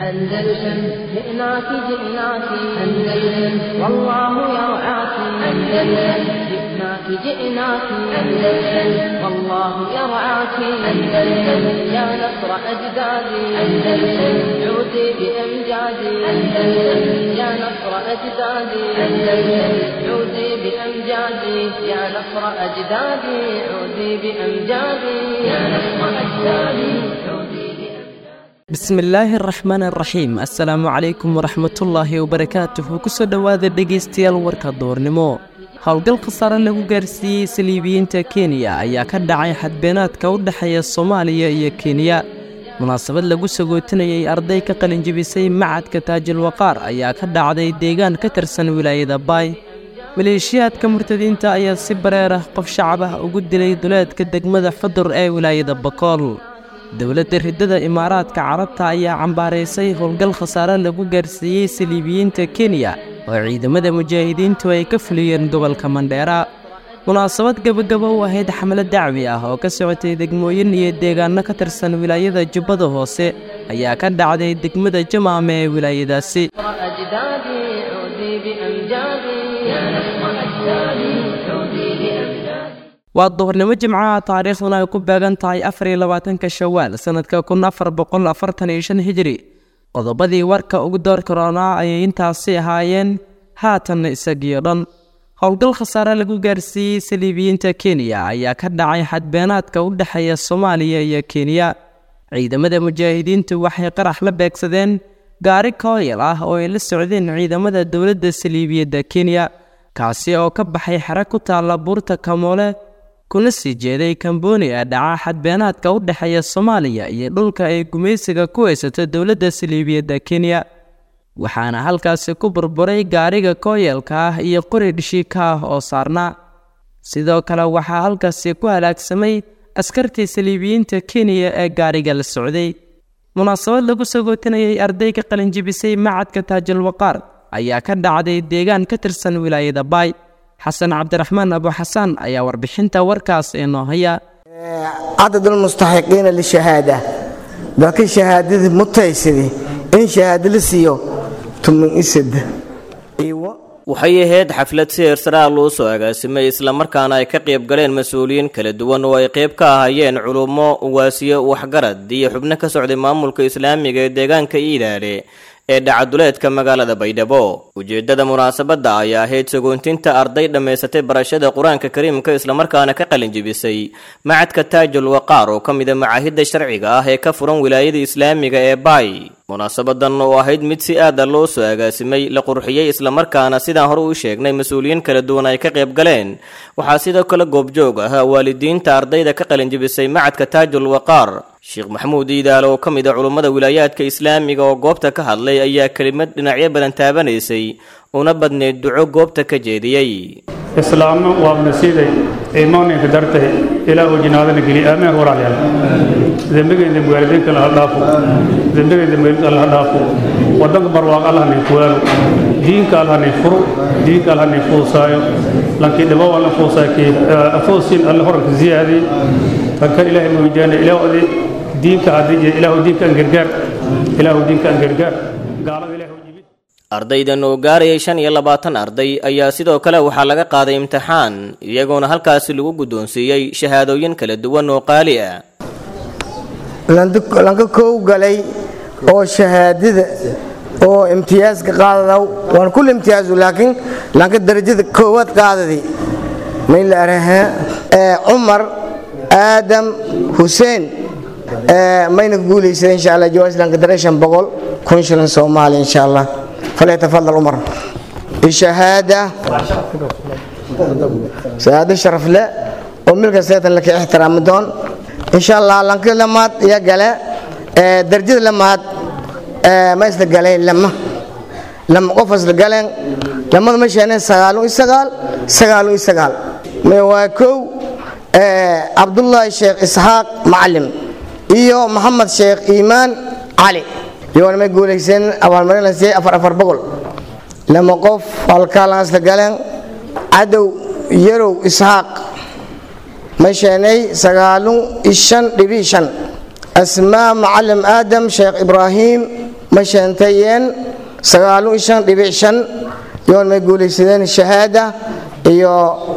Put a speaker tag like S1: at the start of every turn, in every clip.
S1: أندلسن جئناك جئناك أندلسن والله يرعاك أندلسن جئناك جئناك أندلسن والله يرعاك أندلسن يا نصر أجدادي أندلسن عودي بأمجادي أندلسن يا نصر أجدادي أندلسن عودي بأمجادي يا نصر أجدادي عودي بأمجادي يا نصر أجدادي عودي
S2: بسم الله الرحمن الرحيم السلام عليكم ورحمة الله وبركاته كسو دواذا دقيستيال وركا دورنمو howlgal khasaare lagu gaarsiiyey saliibiyiinta Kenya ayaa ka dhacay xadbeenaadka u dhaxeeya Soomaaliya iyo Kenya munaasabad lagu sagootinayay arday ka qalin jabisay macadka Taajul Waqaar ayaa ka dhacday deegaan ka tirsan wilaayada Bay maleeshiyaadka murtadiinta ayaa si bareer ah qof shacab ah ugu dilay duleedka degmada Xudur ee wilaayada Bakool dawladda ridada Imaaraadka Carabta ayaa cambaareysay howlgal khasaare lagu gaarsiiyey saliibiyiinta Kenya oo ciidamada mujaahidiintu ay ka fuliyeen gobolka Mandheera munaasabad gabagabo u ahayd xamlad dacwi ah oo ka socotay degmooyin iyo deegaano ka tirsan wilaayada Jubbada Hoose ayaa ka dhacday degmada Jamaame ee wilaayadaasi waa doornimo jimcaha taariikhduna ay ku beegan tahay 24 Shawaal sanadka 1445 Hijri qodobadii warka ugu door corona ay intaasi ahaayeen haatan isagiyo dhan howlgal khasaare lagu gaarsiiyey saliibiyiinta Kenya ayaa ka dhacay xadbeenaadka u dhaxeeya Soomaaliya iyo Kenya ciidamada mujaahidiintu waxay qarax la beegsadeen gaari kooyal ah oo ay la socdeen ciidamada dawladda saliibiyada Kenya kaasi oo ka baxay xarag ku taala buurta Kamoole kuna sii jeeday Kamboni ee dhaca xadbeenaadka u dhaxeeya Soomaaliya iyo dhulka ay gumeysiga ku haysato dawladda saliibiyada Kenya waxaana halkaas ku burburay gaariga kooyalka ah iyo qori dhishika ah oo saarna sidoo kale waxaa halkaas ku halaagsamay askartii saliibiyiinta Kenya ee gaariga la socday munaasabad lagu sagootinayay arday ka qalin jabisay macadka Taajul Waqaar ayaa ka dhacday deegaan ka tirsan wilaayada Bay حسن عبد الرحمن أبو حسن أيا وربحنتا وركاس إنه هي
S3: عدد المستحقين للشهادة لكن شهادة متيسرة إن شهادة لسيو ثم إسد أيوة
S4: waxay ahayd xaflad si heersaraa loo soo agaasimay isla markaana ay ka qayb galeen mas'uuliyiin kala duwan oo ay qayb ka ahaayeen culumo waasiyo waxgarad iyo xubno ka socday maamulka islaamiga ee deegaanka Iilaale ee dhacaduleedka magaalada Baydhabo ujeedada munaasabada ayaa ahayd sagoontinta arday dhameysatay barashada Quraanka Kariimka isla markaana ka qalin jabisay macadka Taajul Waqaar oo kamida macaahidda sharciga ah ee ka furan wilaayada islaamiga ee Bay munaasabadan oo ahayd mid si aad ah loo soo agaasimay la qurxiyay isla markaana sidaan hore u sheegnay mas'uuliyiin kala duwan ay ka qayb galeen waxaa sidoo kale goobjoog ah waalidiinta ardayda ka qalin jabisay macadka Taajul Waqaar Sheikh Maxamuud Iidaal oo kamid ah culimada wilaayadka islaamiga oo goobta ka hadlay ayaa kelimad dhinacyo badan taabanaysay una badneed duco goobta ka jeediyay
S5: islaamna waa nasiiday iimaanka dartay ilaahu jinaadana geli aamin waraayal dambigeena muwaalidiinka la dhaafo dambigeena meelka la dhaafo wadanka barwaaq Allah ni kuwaalo diinka Allah ni furu diinka Allah ni fuusaayo laakiin dhawa wala fuusaakii afoosin Allah horka ziyaadi فك إله موجان إله دينك عدي إله دينك أنجرجار إله دينك أنجرجار قال إله جبيت
S4: ardaydan oo gaarayay 25 arday ayaa sidoo kale waxa laga qaaday imtixaan iyagoona halkaas lagu gudoonsiiyay shahaadooyin kala duwan oo qaali ah
S3: lanka koow galay oo shahaadada oo imtiyaas ka qaadaw waan kulli imtiyaas laakiin lanka darajada koowaad qaaday meel la araha Umar آدم حسين ما ينقول إن شاء الله جواز لانك دريشن بقول كونشلن سومالي إن شاء الله فليتفضل عمر الشهادة شهادة شرف لا وملك سيئة لك احترام دون إن شاء الله لانك لما يا جلاء درجة لما ما يصير جلاء لما قفز الجلاء لما مش أنا سجالوا ما يواكو عبد الله الشيخ إسحاق معلم إيو محمد الشيخ إيمان علي يوم ما يقول إنسان أول مرة نسي أفر بقول لما قف الكلام سجلن عدو يرو إسحاق مشاني سجالو إشان دبيشان أسماء معلم آدم شيخ إبراهيم ma sheentayeen 9.5 yoon may guulaysadeen shahaada iyo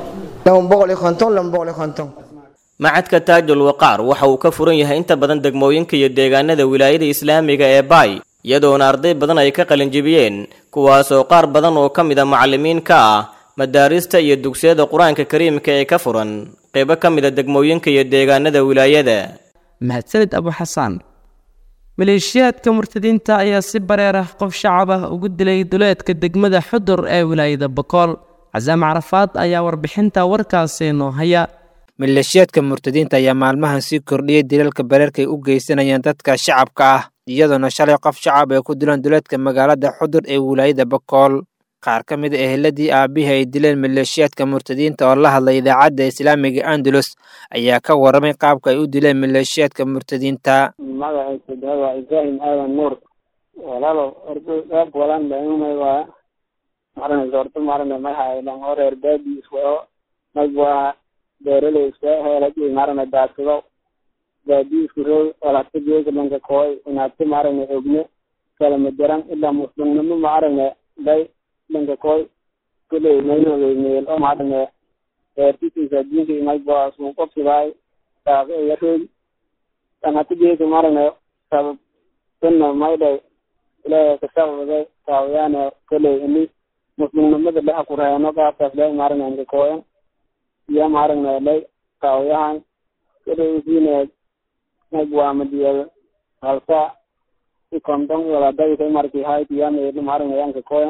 S3: 250
S4: macadka taajul waqaar waxa uu ka furan yahay inta badan degmooyinka iyo deegaanada wilaayada islaamiga ee Baay iyadoona arday badan ay ka qalin jebiyeen kuwaas oo qaar badan oo kamid ah macallimiin ka ah madaarista iyo dugsiyada quraanka kariimka ee ka furan qaybo kamid ah degmooyinka iyo deegaanada wilaayada.
S2: mahadsanid Abu Xasan. maleeshiyaadka murtadiinta ayaa si bareer ah qof shacab ah ugu dilay duleedka degmada Xudur ee wilaayada Bakool. Cazaam Carafaad ayaa warbixinta warkaasi noo haya.
S6: maleeshiyaadka murtadiinta ayaa maalmahan sii kordhiyay dilalka bareerka ay u geysanayaan dadka shacabka ah iyadoona shalay qof shacab ay ku dileen duleedka magaalada Xudur ee wilaayada Bakool. qaar ka mid ah eheladii aabihii ay dileen maleeshiyaadka murtadiinta oo la hadlay idaacadda islaamiga Andalus ayaa ka waramay qaabka ay u dileen maleeshiyaadka murtadiinta.
S7: magacayda waa Ibrahim Aadan Nuur walaalo arday walaan baahnay waa marna doorto marna ma haylan hore erbaadi isoo magwa beeraley isoo helay marna daadso baadi isoo wala tigeega dhanka kooy inaad marna ogne kala madaran ilaa muslimnimo marna day dhanka kooy kale meelo meel oo marna eertiisa diinka magwa soo qofsiday taaqo yahay ana tigeega marna sabab tanna mayday ilaa ka sababay taawiyana kale ini muslimnimada la aqoonayno qaabkaas leh marna dhanka kooy ya marna lay taawiyahan kale diinay magwa madiya halka ikondon wala day ka markii hay tiyana marna dhanka kooy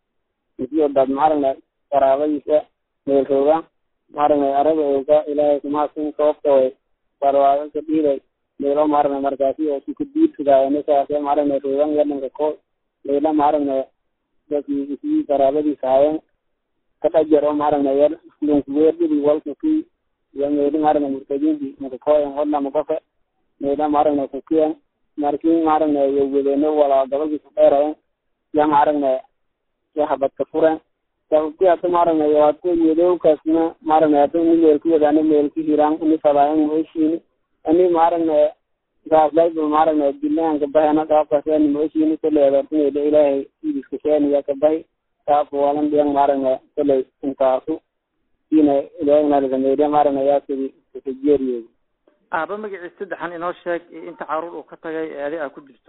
S7: iyo dad marna qaraabaysa meelkooda marna arabayga ilaahay kuma siin sababtoo barwaaqo ka dhigay meelo marna markaasi oo si ku diidsadayna saasay marna reeban yadanka kooy leela marna dadkii isii qaraabadii saayeen ka dhajaro marna yar lunkuweedii walkii iyo meelo marna murtadiintii marka kooy wala maqafa meelo marna ku keen markii marna iyo wedeeno wala dabadii ku dheereen ya marna waxba ka furan sababtii aad marna iyo aad ku yeedo kaasna marna aad meelku wadana meelku hiraan in fadaan mooshin ani marna gaadlay marna dilaanka bahana qaabkaasna mooshin ku leedahay ilaahay iska sheeniya ka bay taas walan diyan marna kale intaasu ina ilaahay laga meeday marna yaa sidii ka jeeriyo
S8: aaba magaciisa saddexan inoo sheeg inta caruur uu ka tagay ee ay ku jirto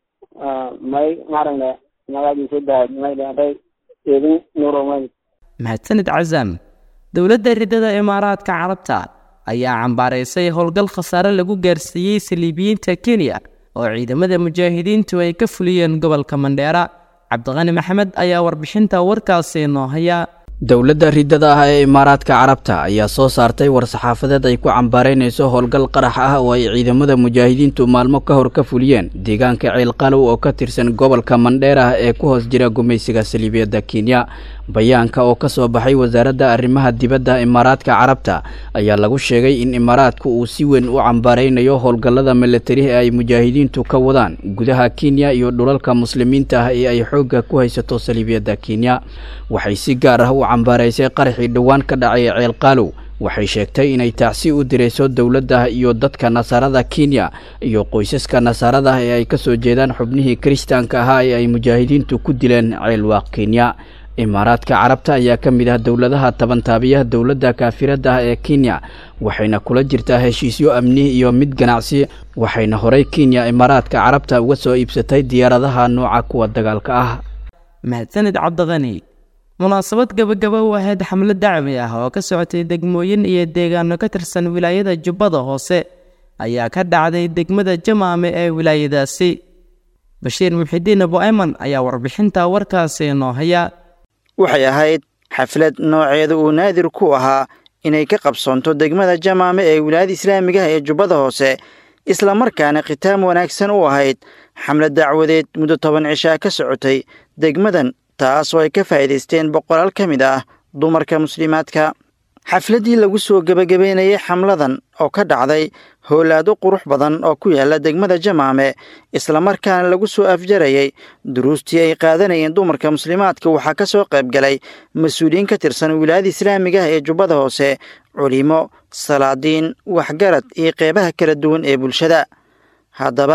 S7: may marna magaciisa saddexan may dhahay idin nuuromay.
S2: mahadsanid Cazaam. dowladda ridada Imaaraadka Carabta ayaa cambaaraysay howlgal khasaare lagu gaarsiiyay saliibiyiinta Kenya oo ciidamada mujaahidiintu ay ka fuliyeen gobolka Mandheera. Cabdiqani Maxamed ayaa warbixinta warkaasi noo haya.
S9: dowladda ridada ah ee Imaaraadka Carabta ayaa soo saartay war-saxaafadeed ay ku cambaaraynayso howlgal qarax ah oo ay ciidamada mujaahidiintu maalmo ka hor ka fuliyeen deegaanka Ceelqalow oo ka tirsan gobolka Mandheera ee ku hoos jira gumaysiga saliibiyada Kenya. bayaanka oo ka soo baxay wasaaradda arrimaha dibadda Imaaraadka Carabta ayaa lagu sheegay in Imaaraadku uu si weyn u cambaaraynayo howlgallada militari ee ay mujaahidiintu ka wadaan gudaha Kenya iyo dhulalka muslimiinta ah ee ay xoogga ku haysato saliibiyada Kenya. waxay si gaar ah u cambaaraysay qaraxii dhawaan ka dhacay Ceelqalow. waxay sheegtay inay tacsi u dirayso dowladda iyo dadka nasaarada Kenya iyo qoysaska nasaarada ee ay ka soo jeedaan xubnihii Kristaanka ahaa ee ay mujaahidiintu ku dileen Ceelwaaq Kenya. Imaaraadka Carabta ayaa ka mid ah dowladaha tabantaabiyaha dowladda kaafirada ah ee Kenya waxayna kula jirtaa heshiisyo amni iyo mid ganacsi. waxayna horay Kenya Imaaraadka Carabta uga soo iibsatay diyaaradaha nooca kuwa dagaalka ah.
S2: mahadsanid Cabdiqani. munaasabad gabagaba u ahayd xamlad dacwi ah oo ka socotay degmooyin iyo deegaano ka tirsan wilaayada Jubbada Hoose ayaa ka dhacday degmada Jamaame ee wilaayadaasi. Bashiir Muxidiin Abu Ayman ayaa warbixinta warkaasi noo haya.
S10: waxay ahayd xaflad nooceedu uu naadir ku ahaa inay ka qabsoonto degmada Jamaame ee wilaayada islaamiga ee Jubbada Hoose isla markaana khitaam wanaagsan u ahayd xamlad dacwadeed muddo 10 cisho ka socotay degmadan taas oo ay ka faa'iideysteen boqolaal ka mid ah dumarka muslimaadka. xafladii lagu soo gabagabeynayay xamladan oo ka dhacday howlaado qurux badan oo ku yaala degmada Jamaame isla markaana lagu soo afjarayay duruustii ay qaadanayeen dumarka muslimaadka waxaa ka soo qayb galay mas'uuliyiin ka tirsan wilaayada islaamiga ee Jubbada Hoose, culimo, salaadiin, waxgarad iyo qeybaha kala duwan ee bulshada. haddaba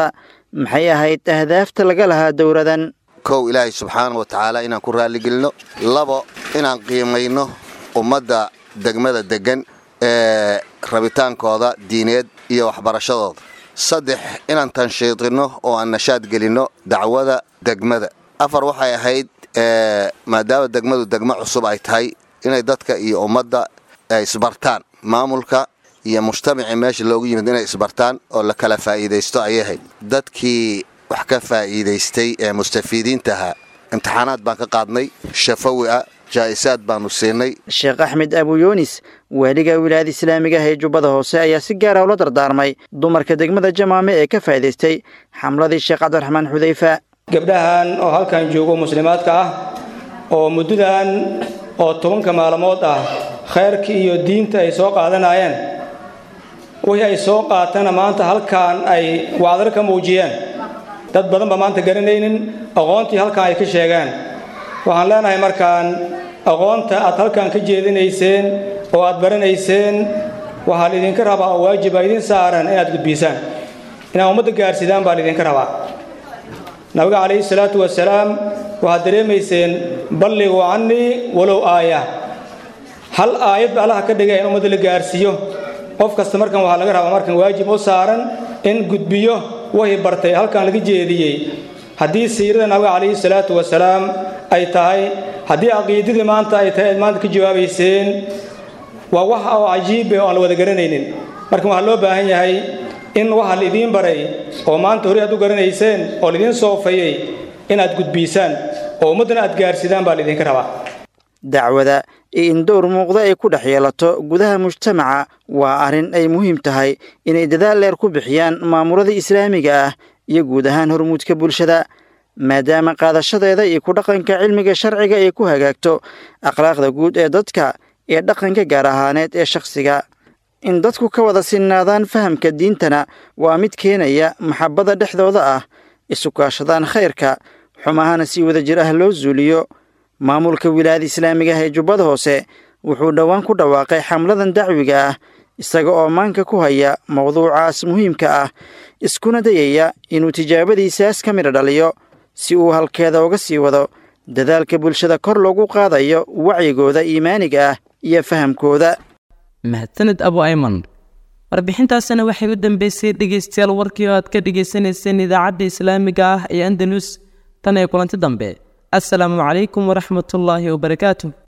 S10: maxay ahayd ahdaafta laga lahaa dowradan
S11: kow ilaahay subxaanahu wa tacaala inaan ku raalligelino labo inaan qiimayno ummadda degmada degan ee rabitaankooda diineed iyo waxbarashadooda saddex inaan tanshiidino oo aan nashaad gelinno dacwada degmada afar waxay ahayd maadaama degmadu degmo cusub ay tahay inay dadka iyo ummadda ay isbartaan maamulka iyo mujtamacii meesha loogu yimid inay isbartaan oo la kala faa'iidaysto ayay ahayd dadkii wax ka faa'iidaystay ee mustafiidiinta ahaa imtixaanaad baan ka qaadnay shafawi ah jaa'isaad baanu siinay
S10: sheekh axmed abuyunis waaliga wilaayada islaamiga ee jubbada hoose ayaa si gaara ula dardaarmay dumarka degmada jamaame ee ka faa'iidaystay xamladii sheekh cabdiraxmaan xudayfa
S12: gabdhahan oo halkan joogo muslimaadka ah oo muddadan oo 10 maalmood ah khayrkii iyo diinta ay soo qaadanayeen wixii ay soo qaatana maanta halkan ay wacdar ka muujiyeen dad badan ba maanta garanaynin aqoontii halkan ay ka sheegaan waxaan leenahay markaan aqoonta aad halkan ka jeedinayseen oo aad baranayseen waxaa idinka rabaa oo waajib ah idin saaran inaad gudbisaan inaad ummadda gaarsidaan baa idinka rabaa nabiga calayhi salaatu wasalaam waxaad dareemayseen balligu cannii walow aaya hal aayad ba allaha ka dhigay in ummadda la gaarsiiyo qof kasta markan waxaa laga rabaa markan waajib u saaran in gudbiyo wixii bartay halkan laga jeediyey haddii siirada nabiga calayhi salaatu wasalaam ay tahay haddii aqiidadii maanta ay tahay aad maanta ka jawaabayseen waa wax oo cajiib ah oo aan la wada garanaynin marka waxaa loo baahan yahay in waxa la idiin baray oo maanta hore aad u garanayseen oo idiin soofayay inaad gudbisaan oo ummadana aad gaarsidaan baa idinka rabaa
S10: dacwada in door muuqda ay ku dhex yeelato gudaha mujtamaca waa arrin ay muhiim tahay inay dadaal dheer ku bixiyaan maamulada islaamiga ah iyo guud ahaan hormuudka bulshada maadaama qaadashadeeda iyo ku dhaqanka cilmiga sharciga ay ku hagaagto akhlaaqda guud ee dadka iyo dhaqanka gaar ahaaneed ee shakhsiga in dadku ka wada sinnaadaan fahamka diintana waa mid keenaya maxabbada dhexdooda ah isu kaashadaan khayrka xumahana si wadajir ah loo zuuliyo maamulka wilaayada islaamiga ee jubbada hoose wuxuu dhowaan ku dhawaaqay xamladan dacwiga ah isaga oo maanka ku haya mowduucaas muhiimka ah iskuna dayaya inuu tijaabadiisaas ka midho dhaliyo si uu halkeeda uga sii wado dadaalka bulshada kor loogu qaadayo wacyigooda iimaaniga ah iyo fahamkooda
S2: mahadsanid abu ayman warbixintaasina waxay u dambeysay dhegeystayaal warkii oo aad ka dhegeysanayseen idaacadda islaamiga ah ee andalus tan ee kulanti dambe assalaamu calaykum waraxmatullaahi wabarakaatuh